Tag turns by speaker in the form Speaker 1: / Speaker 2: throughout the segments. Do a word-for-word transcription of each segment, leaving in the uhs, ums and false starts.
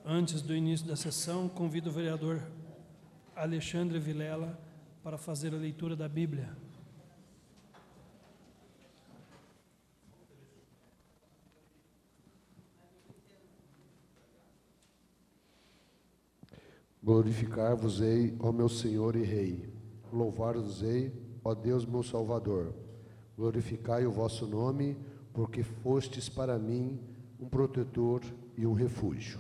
Speaker 1: Antes do início da sessão, convido o vereador Alexandre Vilela para fazer a leitura da Bíblia.
Speaker 2: Glorificar-vos-ei, ó meu Senhor e Rei. Louvar-vos-ei, ó Deus meu Salvador. Glorificai o vosso nome, porque fostes para mim um protetor e um refúgio.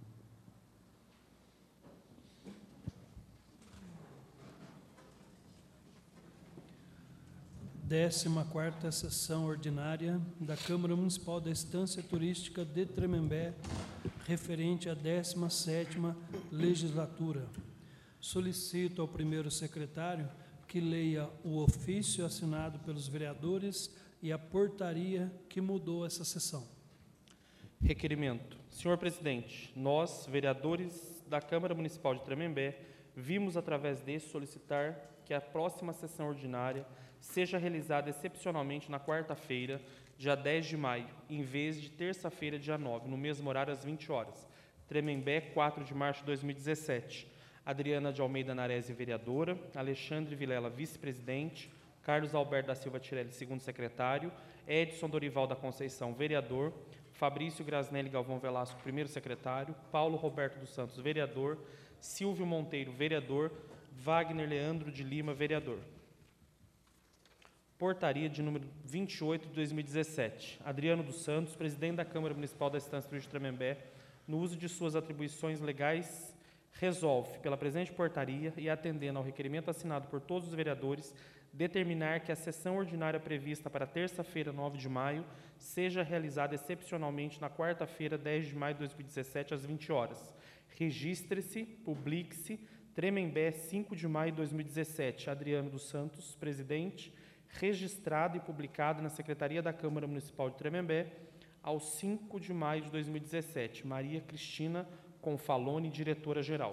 Speaker 1: Décima quarta sessão ordinária da Câmara Municipal da Estância Turística de Tremembé, referente à décima sétima legislatura. Solicito ao primeiro secretário que leia o ofício assinado pelos vereadores e a portaria que mudou essa sessão.
Speaker 3: Requerimento. Senhor Presidente, nós, vereadores da Câmara Municipal de Tremembé, vimos através deste solicitar que a próxima sessão ordinária seja realizada excepcionalmente na quarta-feira, dia dez de maio, em vez de terça-feira, dia nove, no mesmo horário, às vinte horas. Tremembé, quatro de março de dois mil e dezessete. Adriana de Almeida Narese, vereadora. Alexandre Vilela, vice-presidente. Carlos Alberto da Silva Tirelli, segundo secretário. Edson Dorival da Conceição, vereador. Fabrício Grasnelli Galvão Velasco, primeiro secretário. Paulo Roberto dos Santos, vereador. Silvio Monteiro, vereador. Wagner Leandro de Lima, vereador. Portaria de número vinte e oito de dois mil e dezessete. Adriano dos Santos, presidente da Câmara Municipal da Estância Turística de Tremembé, no uso de suas atribuições legais, resolve, pela presente portaria e atendendo ao requerimento assinado por todos os vereadores, determinar que a sessão ordinária prevista para terça-feira, nove de maio, seja realizada excepcionalmente na quarta-feira, dez de maio de dois mil e dezessete, às vinte horas. Registre-se, publique-se, Tremembé, cinco de maio de dois mil e dezessete. Adriano dos Santos, presidente, registrado e publicado na Secretaria da Câmara Municipal de Tremembé, ao cinco de maio de dois mil e dezessete. Maria Cristina Confalone, diretora-geral.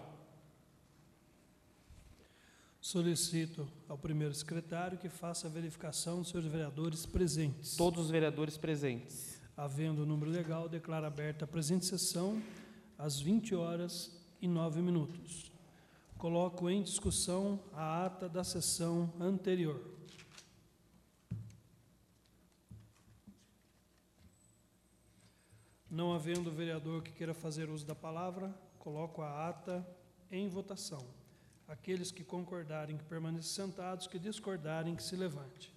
Speaker 1: Solicito ao primeiro secretário que faça a verificação dos seus vereadores presentes.
Speaker 3: Todos os vereadores presentes.
Speaker 1: Havendo o número legal, declaro aberta a presente sessão às vinte horas e nove minutos. Coloco em discussão a ata da sessão anterior. Não havendo vereador que queira fazer uso da palavra, coloco a ata em votação. Aqueles que concordarem que permaneçam sentados, que discordarem que se levante.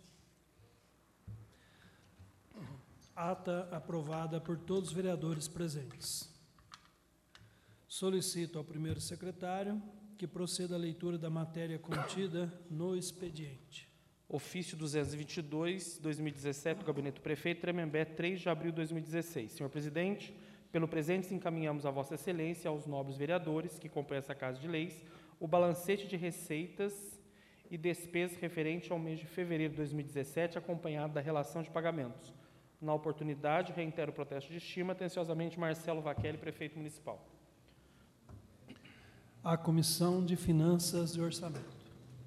Speaker 1: Ata aprovada por todos os vereadores presentes. Solicito ao primeiro secretário que proceda à leitura da matéria contida no expediente.
Speaker 3: Ofício duzentos e vinte e dois, dois mil e dezessete, do Gabinete do Prefeito, Tremembé, três de abril de dois mil e dezesseis. Senhor Presidente, pelo presente encaminhamos a Vossa Excelência, aos nobres vereadores que compõem essa Casa de Leis, o balancete de receitas e despesas referente ao mês de fevereiro de dois mil e dezessete, acompanhado da relação de pagamentos. Na oportunidade, reitero o protesto de estima, atenciosamente, Marcelo Vaquelli, Prefeito Municipal.
Speaker 1: A Comissão de Finanças e Orçamento.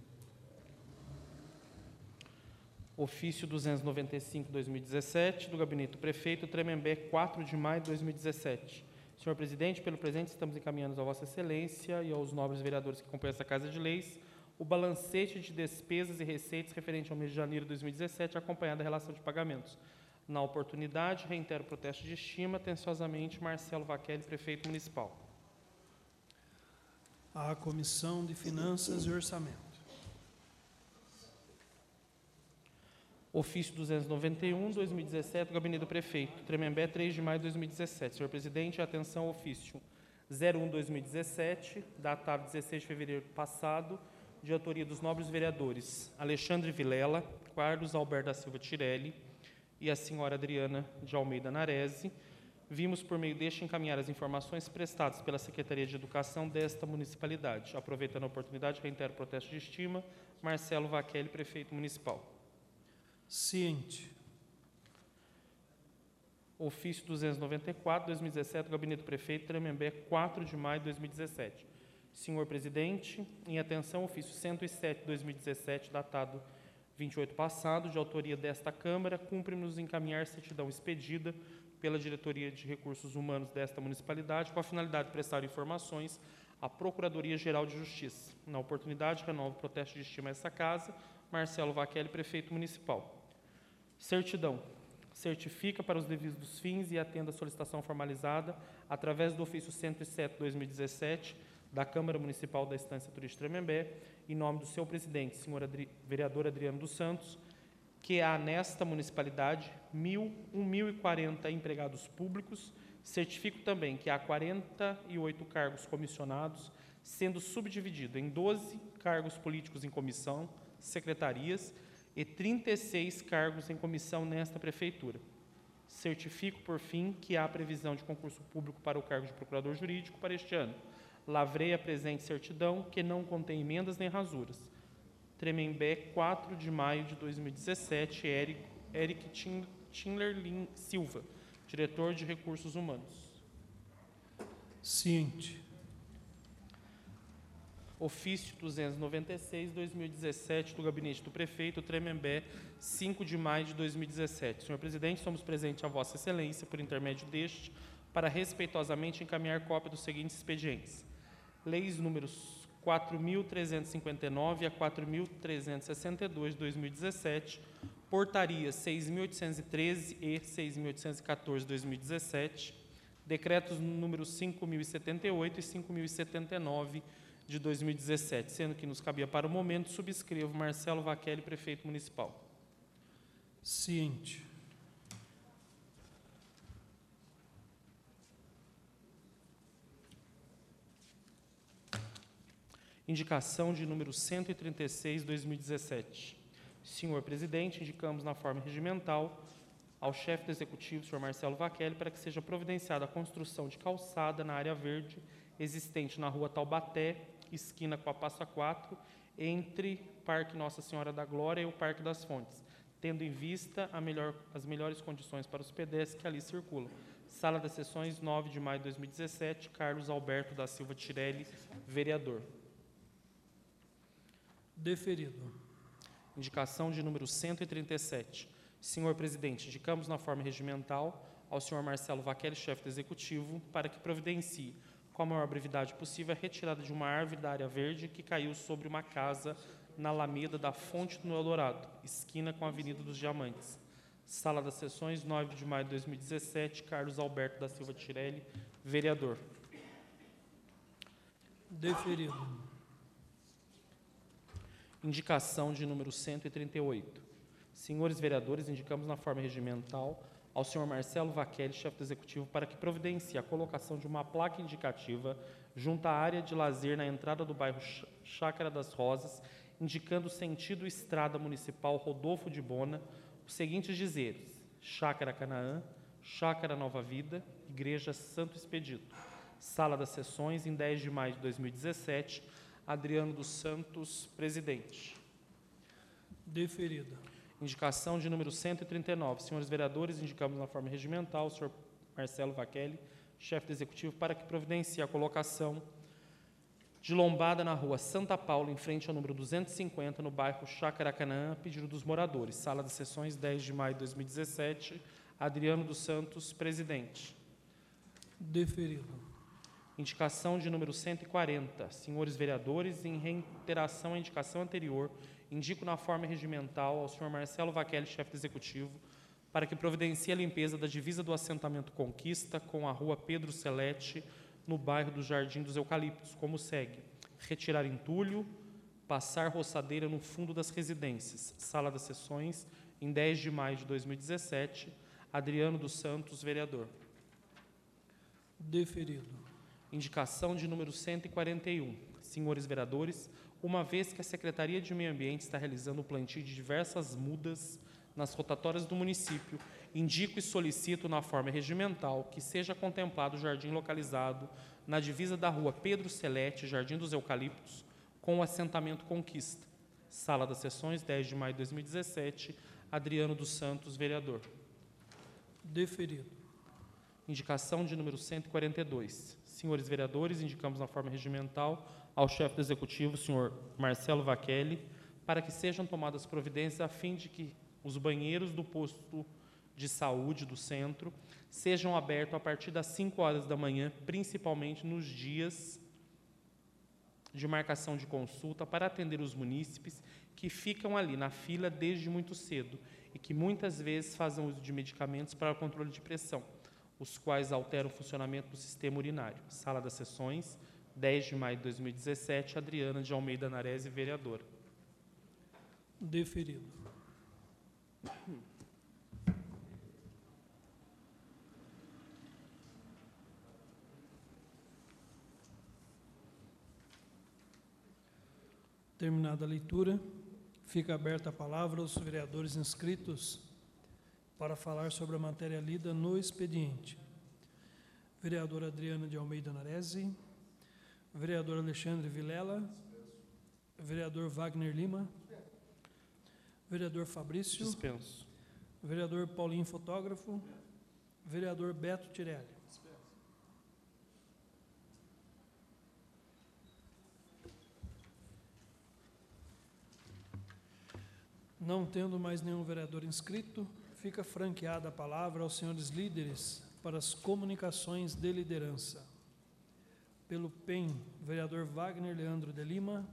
Speaker 3: Ofício duzentos e noventa e cinco, dois mil e dezessete, do Gabinete do Prefeito, Tremembé, quatro de maio de dois mil e dezessete. Senhor Presidente, pelo presente estamos encaminhando a Vossa Excelência e aos nobres vereadores que compõem essa Casa de Leis o balancete de despesas e receitas referente ao mês de janeiro de dois mil e dezessete, acompanhado da relação de pagamentos. Na oportunidade, reitero o protesto de estima, atenciosamente, Marcelo Vaquelli, Prefeito Municipal.
Speaker 1: A Comissão de Finanças e Orçamento.
Speaker 3: Ofício duzentos e noventa e um, dois mil e dezessete, do Gabinete do Prefeito, Tremembé, três de maio de dois mil e dezessete. Senhor Presidente, atenção, ofício zero um, dois mil e dezessete, datado dezesseis de fevereiro passado, de autoria dos nobres vereadores Alexandre Vilela, Carlos Alberto da Silva Tirelli e a senhora Adriana de Almeida Narese. Vimos, por meio deste, encaminhar as informações prestadas pela Secretaria de Educação desta municipalidade. Aproveitando a oportunidade, reitero o protesto de estima, Marcelo Vaquelli, Prefeito Municipal.
Speaker 1: Ciente.
Speaker 3: Ofício duzentos e noventa e quatro, dois mil e dezessete, do Gabinete do Prefeito, Tremembé, quatro de maio de dois mil e dezessete. Senhor Presidente, em atenção, ofício cento e sete, dois mil e dezessete, datado vinte e oito passado, de autoria desta Câmara, cumpre-nos encaminhar certidão expedida pela Diretoria de Recursos Humanos desta municipalidade, com a finalidade de prestar informações à Procuradoria-Geral de Justiça. Na oportunidade, renovo o protesto de estima a essa casa. Marcelo Vaquelli, prefeito municipal. Certidão. Certifica para os devidos fins e atenda a solicitação formalizada através do ofício cento e sete barra dois mil e dezessete da Câmara Municipal da Estância Turística Tremembé, em nome do seu presidente, senhor Adri, vereador Adriano dos Santos, que há nesta municipalidade mil, um mil e quarenta empregados públicos. Certifico também que há quarenta e oito cargos comissionados, sendo subdividido em doze cargos políticos em comissão, secretarias, e trinta e seis cargos em comissão nesta Prefeitura. Certifico, por fim, que há previsão de concurso público para o cargo de Procurador Jurídico para este ano. Lavrei a presente certidão, que não contém emendas nem rasuras. Tremembé, quatro de maio de dois mil e dezessete, Eric, Eric Tindler Silva, diretor de Recursos Humanos.
Speaker 1: Ciente.
Speaker 3: Ofício duzentos e noventa e seis, dois mil e dezessete, do Gabinete do Prefeito, Tremembé, cinco de maio de dois mil e dezessete. Senhor Presidente, somos presentes a Vossa Excelência, por intermédio deste, para respeitosamente encaminhar cópia dos seguintes expedientes. Leis números quatro mil trezentos e cinquenta e nove a quatro mil trezentos e sessenta e dois de dois mil e dezessete, portarias seis mil oitocentos e treze e seis mil oitocentos e quatorze de dois mil e dezessete, decretos números cinco mil e setenta e oito e cinco mil e setenta e nove de dois mil e dezessete, sendo que nos cabia para o momento, subscrevo Marcelo Vaquelli, prefeito municipal.
Speaker 1: Ciente.
Speaker 3: Indicação de número cento e trinta e seis, dois mil e dezessete. Senhor Presidente, indicamos na forma regimental ao chefe do Executivo, senhor Marcelo Vaquelli, para que seja providenciada a construção de calçada na área verde existente na rua Taubaté, esquina com a Passa quatro, entre Parque Nossa Senhora da Glória e o Parque das Fontes, tendo em vista a melhor, as melhores condições para os pedestres que ali circulam. Sala das Sessões, nove de maio de dois mil e dezessete, Carlos Alberto da Silva Tirelli, vereador.
Speaker 1: Deferido.
Speaker 3: Indicação de número cento e trinta e sete. Senhor Presidente, indicamos na forma regimental ao senhor Marcelo Vaquelli, chefe do Executivo, para que providencie, com a maior brevidade possível, a retirada de uma árvore da área verde que caiu sobre uma casa na Alameda da Fonte do Eldorado, esquina com a Avenida dos Diamantes. Sala das Sessões, nove de maio de dois mil e dezessete, Carlos Alberto da Silva Tirelli, vereador.
Speaker 1: Deferido.
Speaker 3: Indicação de número cento e trinta e oito. Senhores vereadores, indicamos na forma regimental ao senhor Marcelo Vaquelli, chefe do Executivo, para que providencie a colocação de uma placa indicativa junto à área de lazer na entrada do bairro Chácara das Rosas, indicando o sentido Estrada Municipal Rodolfo de Bona, os seguintes dizeres: Chácara Canaã, Chácara Nova Vida, Igreja Santo Expedito. Sala das Sessões, em dez de maio de dois mil e dezessete, Adriano dos Santos, presidente.
Speaker 1: Deferido.
Speaker 3: Indicação de número cento e trinta e nove. Senhores vereadores, indicamos na forma regimental o senhor Marcelo Vaquelli, chefe do Executivo, para que providencie a colocação de lombada na rua Santa Paula, em frente ao número duzentos e cinquenta, no bairro Chácara Canaã, a pedido dos moradores. Sala das Sessões, dez de maio de dois mil e dezessete, Adriano dos Santos, presidente.
Speaker 1: Deferido.
Speaker 3: Indicação de número cento e quarenta. Senhores vereadores, em reiteração à indicação anterior, indico na forma regimental ao senhor Marcelo Vaquelli, chefe do Executivo, para que providencie a limpeza da divisa do assentamento Conquista com a rua Pedro Celete, no bairro do Jardim dos Eucaliptos, como segue: retirar entulho, passar roçadeira no fundo das residências. Sala das Sessões, em dez de maio de dois mil e dezessete, Adriano dos Santos, vereador.
Speaker 1: Deferido.
Speaker 3: Indicação de número cento e quarenta e um. Senhores vereadores, uma vez que a Secretaria de Meio Ambiente está realizando o plantio de diversas mudas nas rotatórias do município, indico e solicito na forma regimental que seja contemplado o jardim localizado na divisa da rua Pedro Celete, Jardim dos Eucaliptos, com o assentamento Conquista. Sala das Sessões, dez de maio de dois mil e dezessete, Adriano dos Santos, vereador.
Speaker 1: Deferido.
Speaker 3: Indicação de número cento e quarenta e dois. Senhores vereadores, indicamos na forma regimental ao chefe do Executivo, senhor Marcelo Vaquelli, para que sejam tomadas providências a fim de que os banheiros do posto de saúde do centro sejam abertos a partir das cinco horas da manhã, principalmente nos dias de marcação de consulta, para atender os munícipes que ficam ali na fila desde muito cedo e que muitas vezes fazem uso de medicamentos para o controle de pressão, os quais alteram o funcionamento do sistema urinário. Sala das Sessões, dez de maio de dois mil e dezessete, Adriana de Almeida Narese, vereadora.
Speaker 1: Deferido. Terminada a leitura, fica aberta a palavra aos vereadores inscritos para falar sobre a matéria lida no expediente. Vereador Adriana de Almeida Narese, vereador Alexandre Vilela, vereador Wagner Lima, vereador Fabrício,
Speaker 3: Dispenso.
Speaker 1: vereador Paulinho Fotógrafo, vereador Beto Tirelli. Não tendo mais nenhum vereador inscrito, fica franqueada a palavra aos senhores líderes para as comunicações de liderança. Pelo P E M, vereador Wagner Leandro de Lima.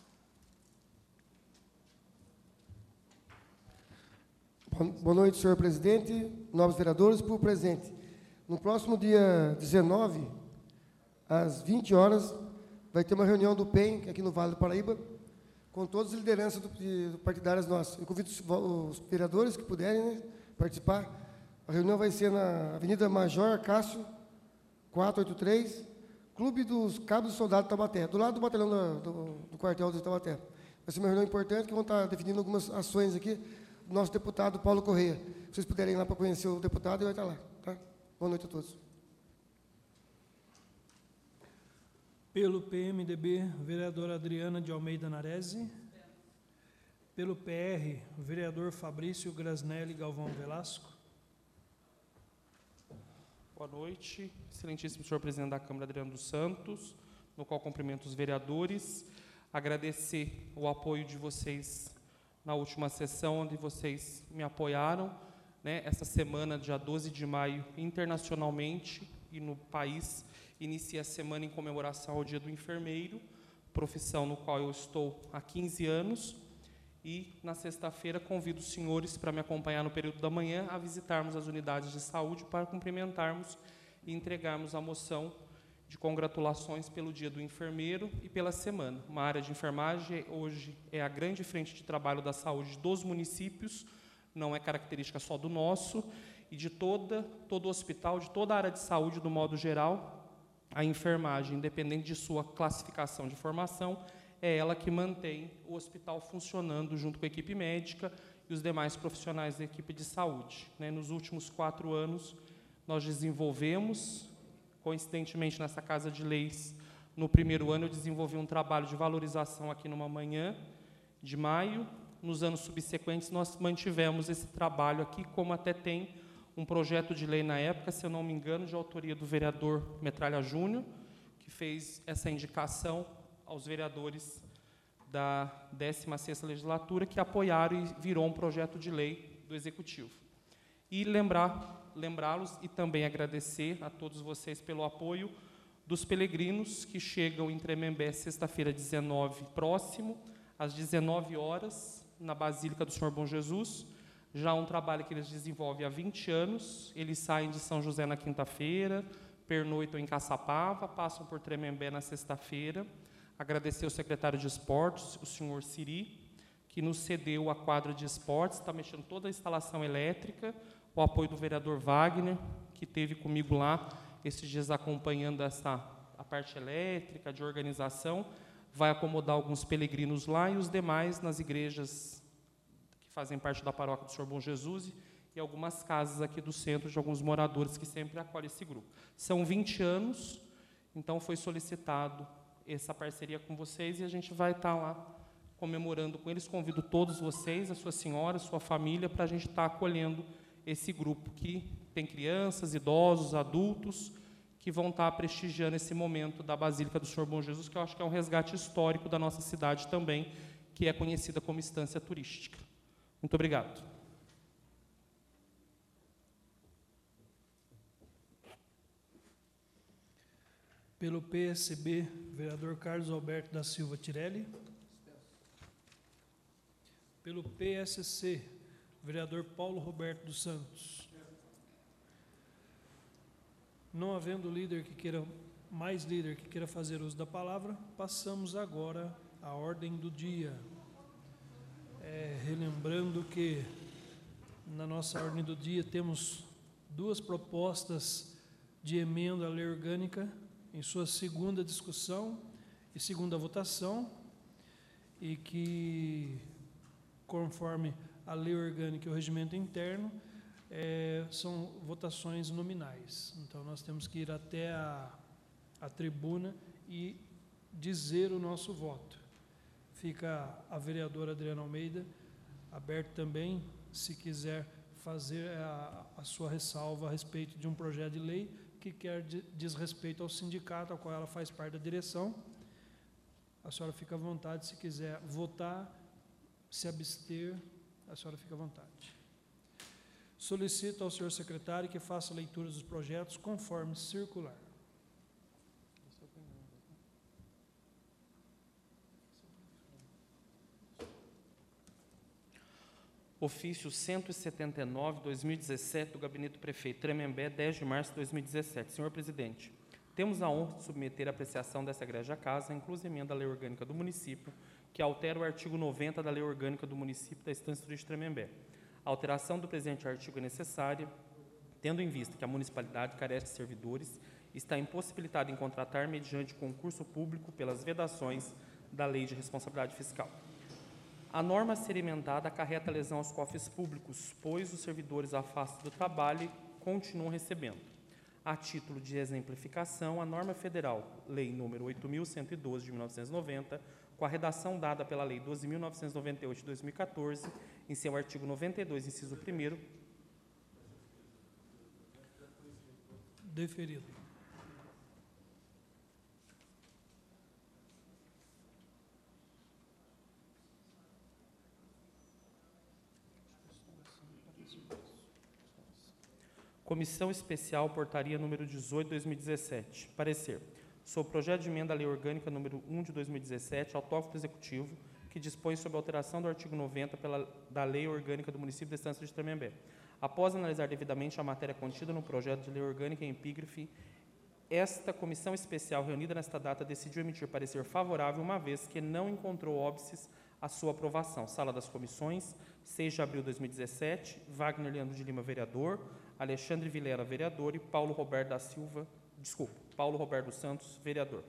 Speaker 4: Boa noite, senhor presidente, nobres vereadores, por presente. No próximo dia dezenove, às vinte horas, vai ter uma reunião do P E M, aqui no Vale do Paraíba, com todas as lideranças do, de, partidárias nossas. Eu convido os, os vereadores que puderem, né, participar. A reunião vai ser na Avenida Major Cássio, quatrocentos e oitenta e três, Clube dos Cabos do Soldado de Taubaté, do lado do batalhão do, do, do quartel de Taubaté. Vai ser uma reunião importante, que vão estar definindo algumas ações aqui do nosso deputado Paulo Correia. Se vocês puderem ir lá para conhecer o deputado, ele vai estar lá. Tá? Boa noite a todos.
Speaker 1: Pelo P M D B, vereadora Adriana de Almeida Narese. Pelo P R, vereador Fabrício Grasnelli Galvão Velasco.
Speaker 3: Boa noite, excelentíssimo senhor presidente da Câmara, Adriano dos Santos, no qual cumprimento os vereadores. Agradecer o apoio de vocês na última sessão, onde vocês me apoiaram, né? Essa semana, dia doze de maio, internacionalmente e no país, inicia a semana em comemoração ao Dia do Enfermeiro, profissão no qual eu estou há quinze anos, e na sexta-feira convido os senhores para me acompanhar no período da manhã a visitarmos as unidades de saúde para cumprimentarmos e entregarmos a moção de congratulações pelo Dia do Enfermeiro e pela semana. Uma área de enfermagem hoje é a grande frente de trabalho da saúde dos municípios, não é característica só do nosso, e de toda, todo o hospital, de toda a área de saúde, do modo geral. A enfermagem, independente de sua classificação de formação, é ela que mantém o hospital funcionando junto com a equipe médica e os demais profissionais da equipe de saúde. Né? Nos últimos quatro anos, nós desenvolvemos, coincidentemente nessa Casa de Leis, no primeiro ano eu desenvolvi um trabalho de valorização aqui numa manhã de maio. Nos anos subsequentes, nós mantivemos esse trabalho aqui, como até tem um projeto de lei na época, se eu não me engano, de autoria do vereador Metralha Júnior, que fez essa indicação aos vereadores da décima sexta legislatura, que apoiaram e virou um projeto de lei do Executivo. E lembrar, lembrá-los e também agradecer a todos vocês pelo apoio dos peregrinos que chegam em Tremembé, sexta-feira, dezenove, próximo, às dezenove horas, na Basílica do Senhor Bom Jesus. Já um trabalho que eles desenvolvem há vinte anos. Eles saem de São José na quinta-feira, pernoitam em Caçapava, passam por Tremembé na sexta-feira. Agradecer ao secretário de Esportes, o senhor Siri, que nos cedeu a quadra de esportes, está mexendo toda a instalação elétrica, o apoio do vereador Wagner, que esteve comigo lá esses dias acompanhando essa, a parte elétrica, de organização, vai acomodar alguns peregrinos lá e os demais nas igrejas que fazem parte da paróquia do Senhor Bom Jesus e algumas casas aqui do centro de alguns moradores que sempre acolhem esse grupo. São vinte anos, então foi solicitado essa parceria com vocês e a gente vai estar lá comemorando com eles. Convido todos vocês, a sua senhora, a sua família, para a gente estar acolhendo esse grupo que tem crianças, idosos, adultos, que vão estar prestigiando esse momento da Basílica do Senhor Bom Jesus, que eu acho que é um resgate histórico da nossa cidade também, que é conhecida como estância turística. Muito obrigado.
Speaker 1: Pelo P S B, vereador Carlos Alberto da Silva Tirelli. Pelo P S C, vereador Paulo Roberto dos Santos. Não havendo líder que queira, mais líder que queira fazer uso da palavra, passamos agora à ordem do dia. É, relembrando que na nossa ordem do dia temos duas propostas de emenda à lei orgânica em sua segunda discussão e segunda votação, e que, conforme a lei orgânica e o regimento interno, é, são votações nominais. Então, nós temos que ir até a, a tribuna e dizer o nosso voto. Fica a vereadora Adriana Almeida aberto também, se quiser fazer a, a sua ressalva a respeito de um projeto de lei que quer diz respeito ao sindicato, ao qual ela faz parte da direção. A senhora fica à vontade, se quiser votar, se abster, a senhora fica à vontade. Solicito ao senhor secretário que faça a leitura dos projetos conforme circular.
Speaker 3: Ofício cento e setenta e nove, dois mil e dezessete, do Gabinete do Prefeito Tremembé, dez de março de dois mil e dezessete. Senhor Presidente, temos a honra de submeter à apreciação dessa egrégia casa, inclusa emenda à Lei Orgânica do Município, que altera o artigo noventa da Lei Orgânica do Município da Estância Turística de Tremembé. A alteração do presente artigo é necessária, tendo em vista que a municipalidade carece de servidores e está impossibilitada em contratar mediante concurso público pelas vedações da Lei de Responsabilidade Fiscal. A norma a ser emendada acarreta lesão aos cofres públicos, pois os servidores afastados do trabalho continuam recebendo. A título de exemplificação, a norma federal, Lei número oito mil cento e doze, de mil novecentos e noventa, com a redação dada pela Lei doze mil novecentos e noventa e oito, de dois mil e quatorze, em seu artigo noventa e dois, inciso primeiro.
Speaker 1: Deferido.
Speaker 3: Comissão Especial, portaria número dezoito, de dois mil e dezessete. Parecer. Sobre o projeto de emenda à Lei Orgânica número um, de dois mil e dezessete, autógrafo do Executivo, que dispõe sobre a alteração do artigo noventa pela, da Lei Orgânica do Município da Estância de Tremembé. Após analisar devidamente a matéria contida no projeto de Lei Orgânica em epígrafe, esta Comissão Especial, reunida nesta data, decidiu emitir parecer favorável, uma vez que não encontrou óbices à sua aprovação. Sala das Comissões, seis de abril de dois mil e dezessete, Wagner Leandro de Lima, vereador, Alexandre Vilela, vereador, e Paulo Roberto da Silva, desculpa, Paulo Roberto dos Santos, vereador.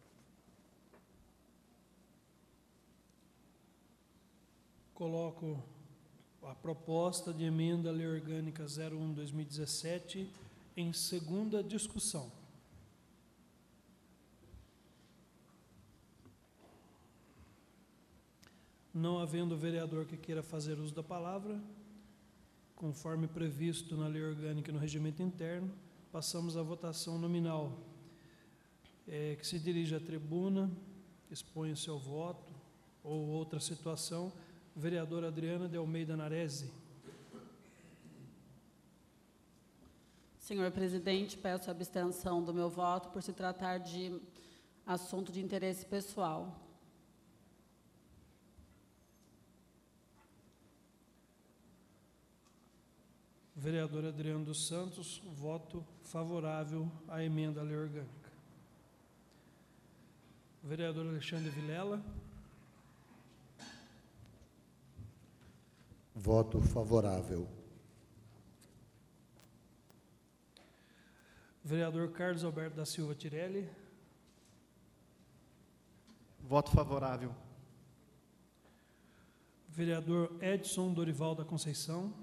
Speaker 1: Coloco a proposta de emenda à Lei Orgânica zero um, dois mil e dezessete em segunda discussão. Não havendo vereador que queira fazer uso da palavra, conforme previsto na Lei Orgânica e no Regimento Interno, passamos à votação nominal, é, que se dirige à tribuna, expõe o seu voto ou outra situação. Vereadora Adriana de Almeida Narese.
Speaker 5: Senhor Presidente, peço a abstenção do meu voto por se tratar de assunto de interesse pessoal.
Speaker 1: Vereador Adriano dos Santos, voto favorável à emenda à Lei Orgânica. Vereador Alexandre Vilela.
Speaker 2: Voto favorável.
Speaker 1: Vereador Carlos Alberto da Silva Tirelli.
Speaker 6: Voto favorável.
Speaker 1: Vereador Edson Dorival da Conceição.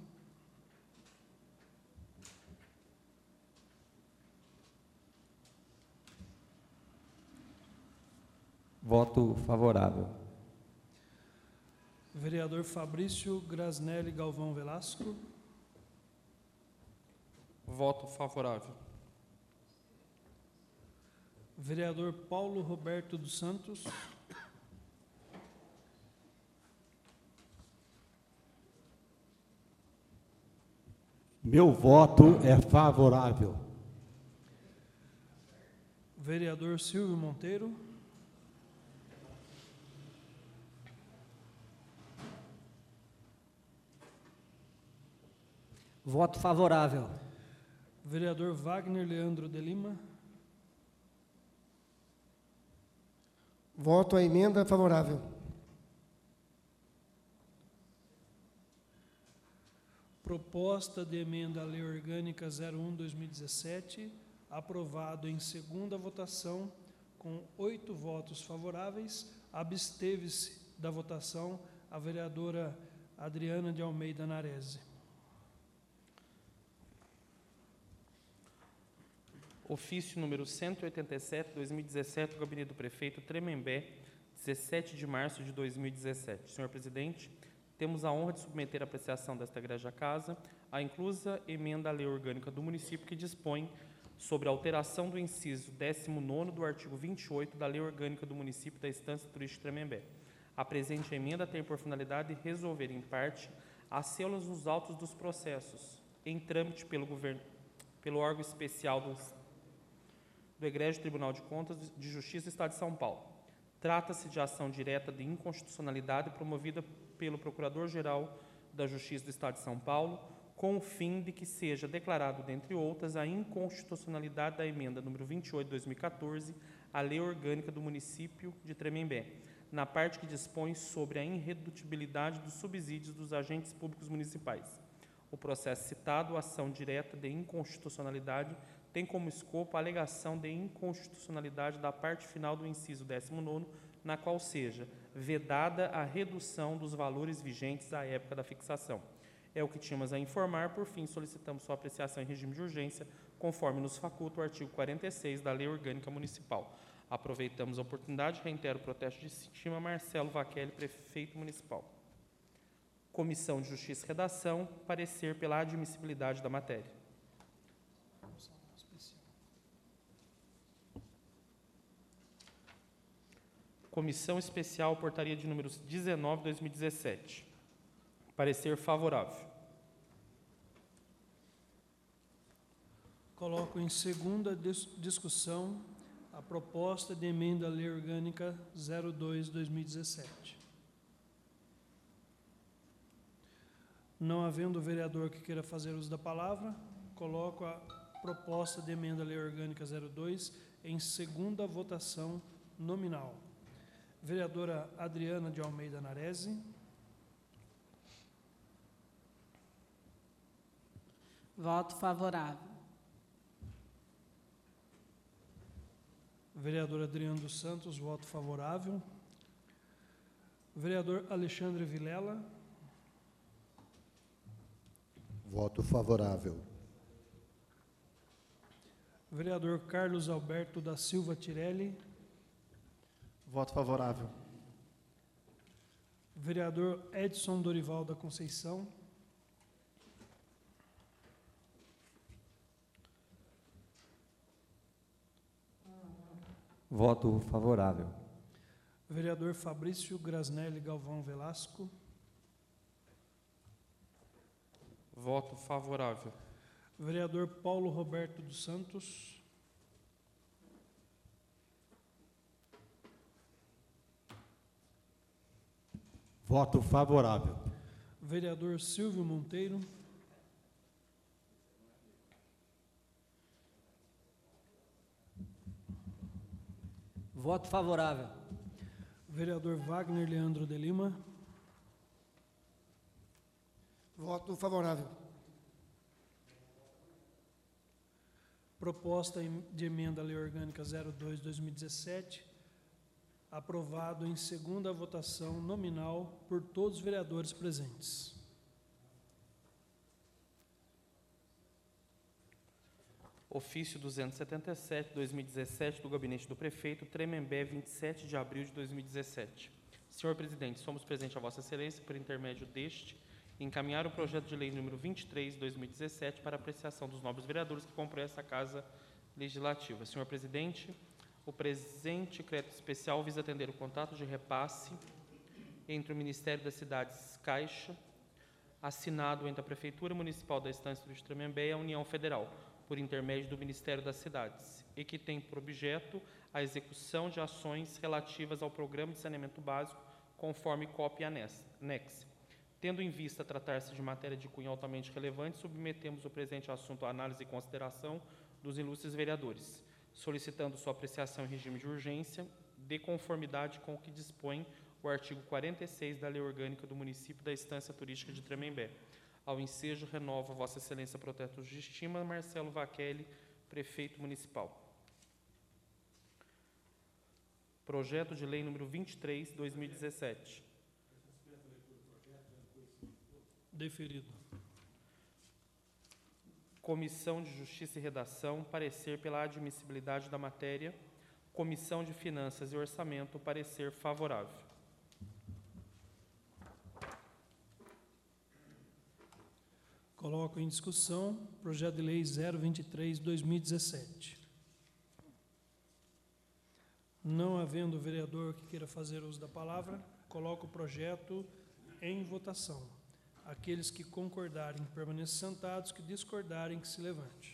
Speaker 7: Voto favorável.
Speaker 1: Vereador Fabrício Grasnelli Galvão Velasco.
Speaker 3: Voto favorável.
Speaker 1: Vereador Paulo Roberto dos Santos.
Speaker 8: Meu voto é favorável.
Speaker 1: Vereador Silvio Monteiro.
Speaker 8: Voto favorável.
Speaker 1: Vereador Wagner Leandro de Lima.
Speaker 4: Voto à emenda favorável.
Speaker 1: Proposta de emenda à Lei Orgânica zero um barra dois mil e dezessete, aprovado em segunda votação, com oito votos favoráveis. Absteve-se da votação a vereadora Adriana de Almeida Narese.
Speaker 3: Ofício número cento e oitenta e sete, dois mil e dezessete, do Gabinete do Prefeito, Tremembé, dezessete de março de dois mil e dezessete. Senhor presidente, temos a honra de submeter à apreciação desta Igreja Casa a inclusa emenda à Lei Orgânica do município que dispõe sobre a alteração do inciso décimo nono do artigo vinte e oito da Lei Orgânica do município da Estância Turística Tremembé. A presente emenda tem por finalidade resolver, em parte, as células nos autos dos processos em trâmite pelo governo, pelo órgão especial do, do Egrégio Tribunal de Contas de Justiça do Estado de São Paulo. Trata-se de ação direta de inconstitucionalidade promovida pelo Procurador-Geral da Justiça do Estado de São Paulo, com o fim de que seja declarado, dentre outras, a inconstitucionalidade da emenda número vinte e oito de dois mil e quatorze à Lei Orgânica do município de Tremembé, na parte que dispõe sobre a irredutibilidade dos subsídios dos agentes públicos municipais. O processo citado, ação direta de inconstitucionalidade, tem como escopo a alegação de inconstitucionalidade da parte final do inciso décimo nono, na qual seja vedada a redução dos valores vigentes à época da fixação. É o que tínhamos a informar. Por fim, solicitamos sua apreciação em regime de urgência, conforme nos faculta o artigo quarenta e seis da Lei Orgânica Municipal. Aproveitamos a oportunidade e reitero o protesto de estima Marcelo Vaquelli, Prefeito Municipal. Comissão de Justiça e Redação, parecer pela admissibilidade da matéria. Comissão Especial, portaria de número dezenove de dois mil e dezessete. Parecer favorável.
Speaker 1: Coloco em segunda dis discussão a proposta de emenda à Lei Orgânica zero dois de dois mil e dezessete. Não havendo vereador que queira fazer uso da palavra, coloco a proposta de emenda à Lei Orgânica zero dois em segunda votação nominal. Vereadora Adriana de Almeida Narese.
Speaker 5: Voto favorável.
Speaker 1: Vereador Adriano dos Santos, voto favorável. Vereador Alexandre Vilela.
Speaker 2: Voto favorável.
Speaker 1: Vereador Carlos Alberto da Silva Tirelli.
Speaker 6: Voto favorável.
Speaker 1: Vereador Edson Dorival da Conceição.
Speaker 7: Voto favorável.
Speaker 1: Vereador Fabrício Grasnelli Galvão Velasco.
Speaker 3: Voto favorável.
Speaker 1: Vereador Paulo Roberto dos Santos.
Speaker 9: Voto favorável.
Speaker 1: Vereador Silvio Monteiro.
Speaker 8: Voto favorável.
Speaker 1: Vereador Wagner Leandro de Lima.
Speaker 4: Voto favorável.
Speaker 1: Proposta de emenda à Lei Orgânica zero dois de dois mil e dezessete, aprovado em segunda votação nominal por todos os vereadores presentes.
Speaker 3: Ofício duzentos e setenta e sete, dois mil e dezessete, do Gabinete do Prefeito, Tremembé, vinte e sete de abril de dois mil e dezessete. Senhor Presidente, somos presentes a Vossa Excelência, por intermédio deste, encaminhar o projeto de lei número vinte e três de dois mil e dezessete para apreciação dos nobres vereadores que compõem essa Casa Legislativa. Senhor Presidente, o presente crédito especial visa atender o contrato de repasse entre o Ministério das Cidades Caixa, assinado entre a Prefeitura Municipal da Estância Turística de Tremembé e a União Federal, por intermédio do Ministério das Cidades. e que tem por objeto a execução de ações relativas ao Programa de Saneamento Básico, conforme cópia anexa. Tendo em vista tratar-se de matéria de cunho altamente relevante, submetemos o presente assunto à análise e consideração dos ilustres vereadores, solicitando sua apreciação em regime de urgência, de conformidade com o que dispõe o artigo quarenta e seis da Lei Orgânica do Município da Estância Turística de Tremembé. Ao ensejo, renova Vossa Excelência Protetor de Estima, Marcelo Vachelli, Prefeito Municipal. Projeto de Lei número vinte e três, dois mil e dezessete.
Speaker 1: Deferido.
Speaker 3: Comissão de Justiça e Redação, parecer pela admissibilidade da matéria. Comissão de Finanças e Orçamento, parecer favorável.
Speaker 1: Coloco em discussão projeto de lei zero vinte e três, dois mil e dezessete. Não havendo vereador que queira fazer uso da palavra, coloco o projeto em votação. Aqueles que concordarem, permaneçam sentados, que discordarem, que se levante.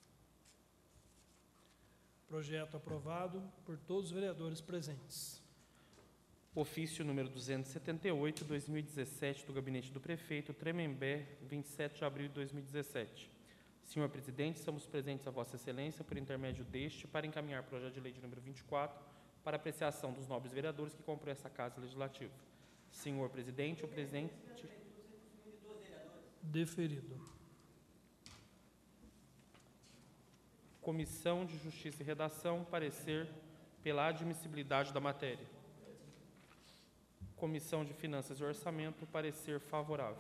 Speaker 1: Projeto aprovado por todos os vereadores presentes.
Speaker 3: Ofício número duzentos e setenta e oito, dois mil e dezessete, do Gabinete do Prefeito, Tremembé, vinte e sete de abril de dois mil e dezessete. Senhor Presidente, estamos presentes a Vossa Excelência, por intermédio deste, para encaminhar o projeto de lei de número vinte e quatro, para apreciação dos nobres vereadores que compõem essa Casa Legislativa. Senhor Presidente, o presente...
Speaker 1: Deferido.
Speaker 3: Comissão de Justiça e Redação, parecer pela admissibilidade da matéria. Comissão de Finanças e Orçamento, parecer favorável.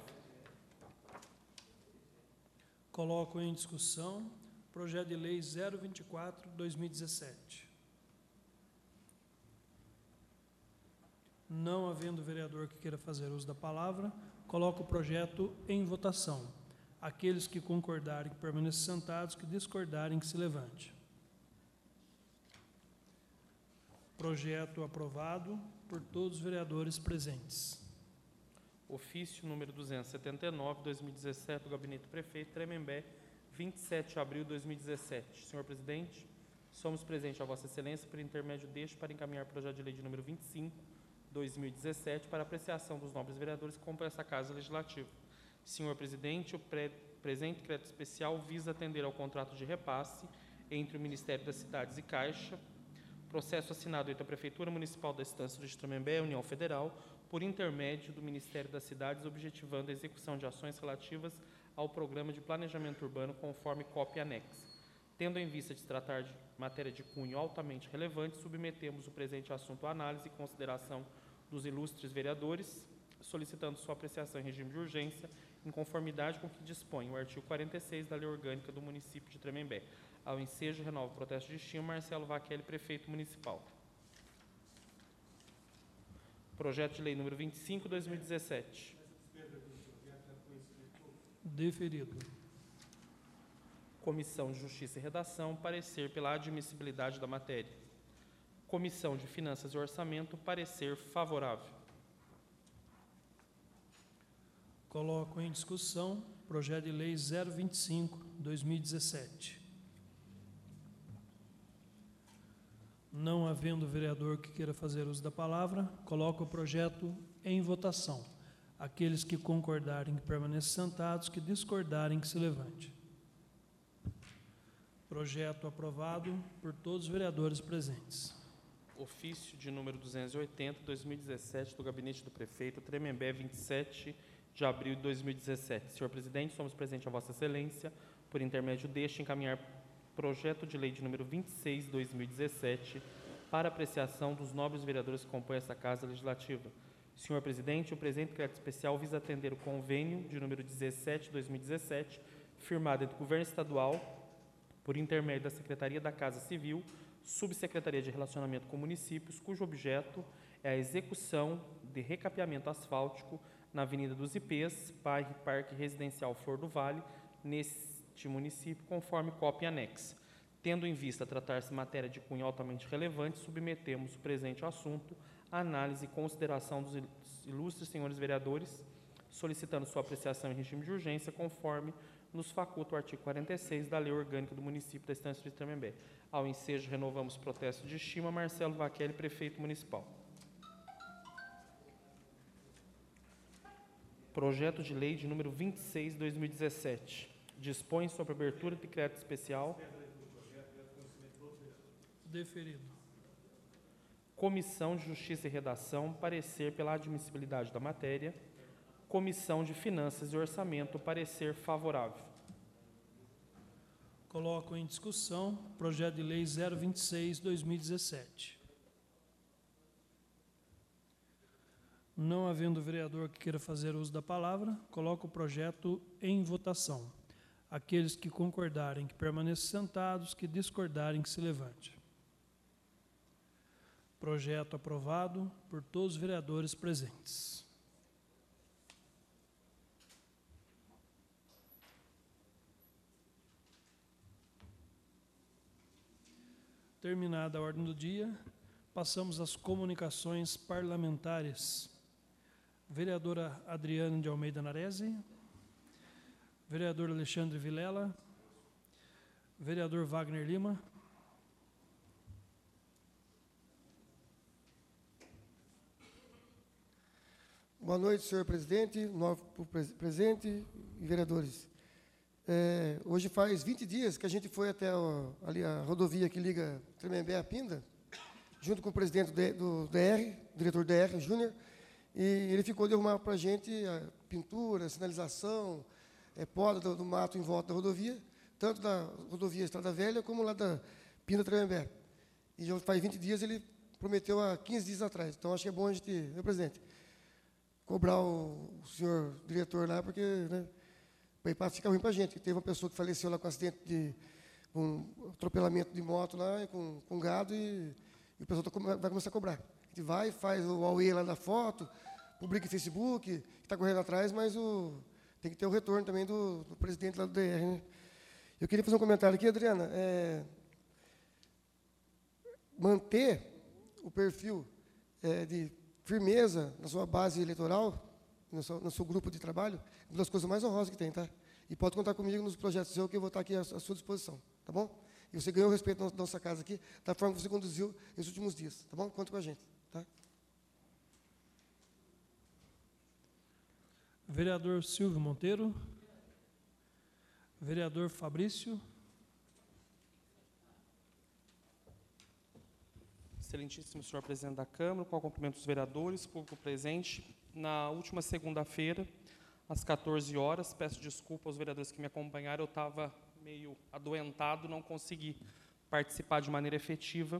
Speaker 1: Coloco em discussão projeto de lei zero vinte e quatro, dois mil e dezessete. Não havendo vereador que queira fazer uso da palavra, coloco o projeto em votação. Aqueles que concordarem, que permaneçam sentados, que discordarem, que se levante. Projeto aprovado por todos os vereadores presentes.
Speaker 3: Ofício número duzentos e setenta e nove, dois mil e dezessete, do Gabinete do Prefeito, Tremembé, vinte e sete de abril de dois mil e dezessete. Senhor Presidente, somos presentes a Vossa Excelência por intermédio deste para encaminhar o projeto de lei de número vinte e cinco, dois mil e dezessete, para apreciação dos nobres vereadores que compõem essa Casa Legislativa. Senhor Presidente, o pre presente crédito especial visa atender ao contrato de repasse entre o Ministério das Cidades e Caixa, processo assinado entre a Prefeitura Municipal da Estância de Tremembé e a União Federal, por intermédio do Ministério das Cidades, objetivando a execução de ações relativas ao Programa de Planejamento Urbano, conforme cópia anexa. Tendo em vista de se tratar de matéria de cunho altamente relevante, submetemos o presente assunto à análise e consideração dos ilustres vereadores, solicitando sua apreciação em regime de urgência, em conformidade com o que dispõe o artigo quarenta e seis da Lei Orgânica do Município de Tremembé. Ao ensejo, renova o protesto de estima, Marcelo Vachelli, Prefeito Municipal. Projeto de lei número vinte e cinco, dois mil e dezessete.
Speaker 1: Deferido.
Speaker 3: Comissão de Justiça e Redação, parecer pela admissibilidade da matéria. Comissão de Finanças e Orçamento, parecer favorável.
Speaker 1: Coloco em discussão projeto de lei zero vinte e cinco, dois mil e dezessete. Não havendo vereador que queira fazer uso da palavra, coloco o projeto em votação. Aqueles que concordarem, que permaneçam sentados, que discordarem, que se levante. Projeto aprovado por todos os vereadores presentes.
Speaker 3: Ofício de número duzentos e oitenta, dois mil e dezessete, do Gabinete do Prefeito, Tremembé, vinte e sete de abril de dois mil e dezessete. Senhor Presidente, somos presentes a Vossa Excelência, por intermédio deste, encaminhar projeto de lei de número vinte e seis, dois mil e dezessete, para apreciação dos nobres vereadores que compõem essa Casa Legislativa. Senhor Presidente, o presente crédito especial visa atender o convênio de número dezessete, dois mil e dezessete, firmado entre o Governo Estadual, por intermédio da Secretaria da Casa Civil, Subsecretaria de Relacionamento com Municípios, cujo objeto é a execução de recapeamento asfáltico na Avenida dos Ipês, bairro Parque Residencial Flor do Vale, neste município, conforme cópia anexa. Tendo em vista tratar-se matéria de cunho altamente relevante, submetemos o presente assunto à análise e consideração dos ilustres senhores vereadores, solicitando sua apreciação em regime de urgência, conforme nos faculta o artigo quarenta e seis da Lei Orgânica do Município da Estância de Tremembé. Ao ensejo, renovamos protesto de estima. Marcelo Vaquelli, Prefeito Municipal. Projeto de Lei de número vinte e seis, dois mil e dezessete. Dispõe sobre a abertura de decreto especial.
Speaker 1: Deferido.
Speaker 3: Comissão de Justiça e Redação, parecer pela admissibilidade da matéria. Comissão de Finanças e Orçamento, parecer favorável.
Speaker 1: Coloco em discussão projeto de lei zero vinte e seis, dois mil e dezessete. Não havendo vereador que queira fazer uso da palavra, coloco o projeto em votação. Aqueles que concordarem que permaneçam sentados, que discordarem que se levante. Projeto aprovado por todos os vereadores presentes. Terminada a ordem do dia, passamos às comunicações parlamentares. Vereadora Adriana de Almeida Narese, vereador Alexandre Vilela, vereador Wagner Lima.
Speaker 4: Boa noite, senhor presidente, novo presente e vereadores. É, hoje faz vinte dias que a gente foi até o, ali a rodovia que liga Tremembé a Pinda, junto com o presidente do D R, diretor D R, Júnior, e ele ficou de arrumar para a gente a pintura, a sinalização, é, poda do, do mato em volta da rodovia, tanto da rodovia Estrada Velha como lá da Pinda Tremembé. E já faz vinte dias, ele prometeu há quinze dias atrás. Então, acho que é bom a gente, meu presidente, cobrar o, o senhor diretor lá, porque, né, para ficar ruim para a gente. Teve uma pessoa que faleceu lá com um acidente de um atropelamento de moto lá, com, com gado, e, e o pessoal tá, vai começar a cobrar. A gente vai, faz o auê lá da foto, publica em Facebook, que está correndo atrás, mas o, tem que ter o retorno também do, do presidente lá do D R. Né? Eu queria fazer um comentário aqui, Adriana. É, manter o perfil é, de firmeza na sua base eleitoral, no seu, no seu grupo de trabalho, é uma das coisas mais honrosas que tem, tá? E pode contar comigo nos projetos seus, que eu vou estar aqui à, à sua disposição, tá bom? E você ganhou o respeito da nossa casa aqui, da forma que você conduziu nos últimos dias, tá bom? Conta com a gente, tá?
Speaker 1: Vereador Silvio Monteiro. Vereador Fabrício.
Speaker 3: Excelentíssimo senhor presidente da Câmara, com o cumprimento dos vereadores, público presente. Na última segunda-feira, às quatorze horas, peço desculpa aos vereadores que me acompanharam, eu estava meio adoentado, não consegui participar de maneira efetiva.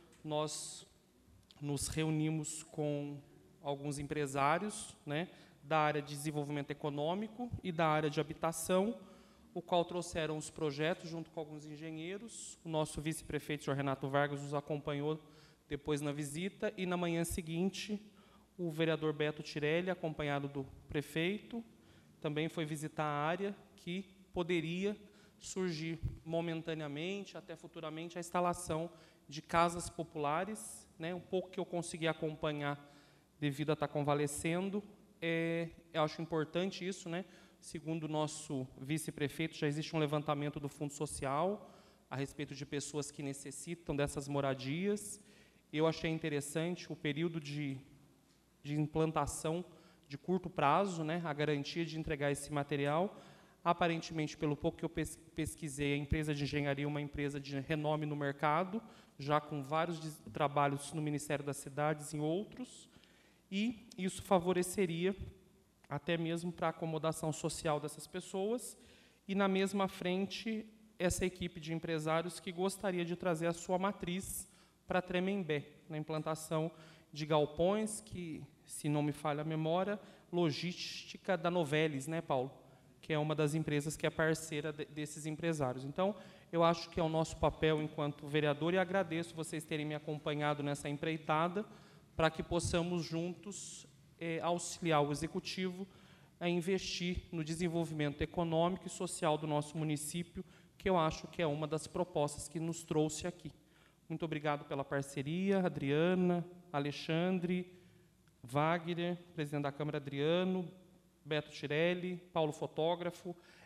Speaker 3: Nós nos reunimos com alguns empresários, né, da área de desenvolvimento econômico e da área de habitação, o qual trouxeram os projetos junto com alguns engenheiros. O nosso vice-prefeito, senhor Renato Vargas, nos acompanhou depois na visita, e na manhã seguinte, o vereador Beto Tirelli, acompanhado do prefeito, também foi visitar a área que poderia surgir momentaneamente, até futuramente, a instalação de casas populares, né, um pouco que eu consegui acompanhar devido a estar convalescendo. É, eu acho importante isso, né? Segundo o nosso vice-prefeito, já existe um levantamento do Fundo Social a respeito de pessoas que necessitam dessas moradias. Eu achei interessante o período de, de implantação de curto prazo, né, a garantia de entregar esse material. Aparentemente, pelo pouco que eu pesquisei, a empresa de engenharia é uma empresa de renome no mercado, já com vários trabalhos no Ministério das Cidades e em outros, e isso favoreceria até mesmo para a acomodação social dessas pessoas, e na mesma frente, essa equipe de empresários que gostaria de trazer a sua matriz para Tremembé, na implantação de galpões, que, se não me falha a memória, logística da Novelis, né, Paulo? Que é uma das empresas que é parceira de, desses empresários. Então, eu acho que é o nosso papel enquanto vereador, e agradeço vocês terem me acompanhado nessa empreitada, para que possamos juntos é, auxiliar o Executivo a investir no desenvolvimento econômico e social do nosso município, que eu acho que é uma das propostas que nos trouxe aqui. Muito obrigado pela parceria, Adriana, Alexandre, Wagner, presidente da Câmara Adriano, Beto Tirelli, Paulo Fotógrafo.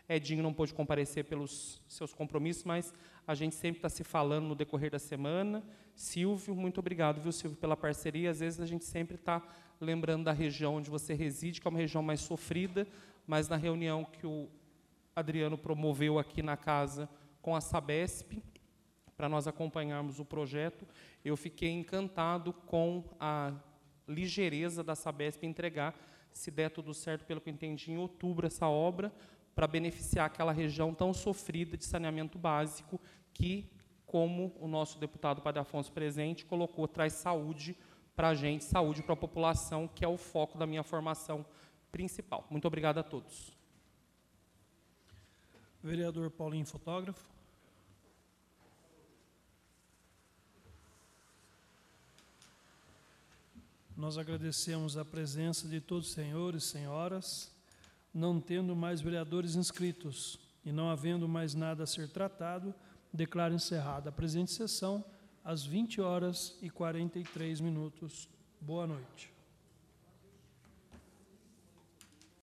Speaker 3: Edinho não pôde comparecer pelos seus compromissos, mas a gente sempre está se falando no decorrer da semana. Silvio, muito obrigado, viu, Silvio, pela parceria. Às vezes a gente sempre está lembrando da região onde você reside, que é uma região mais sofrida, mas na reunião que o Adriano promoveu aqui na casa com a Sabesp, para nós acompanharmos o projeto, eu fiquei encantado com a ligeireza da Sabesp em entregar, se der tudo certo, pelo que eu entendi, em outubro, essa obra, para beneficiar aquela região tão sofrida de saneamento básico, que, como o nosso deputado Padre Afonso presente colocou, traz saúde para a gente, saúde para a população, que é o foco da minha formação principal. Muito obrigado a todos.
Speaker 1: Vereador Paulinho, fotógrafo. Nós agradecemos a presença de todos os senhores e senhoras. Não tendo mais vereadores inscritos e não havendo mais nada a ser tratado, declaro encerrada a presente sessão às vinte horas e quarenta e três minutos. Boa noite.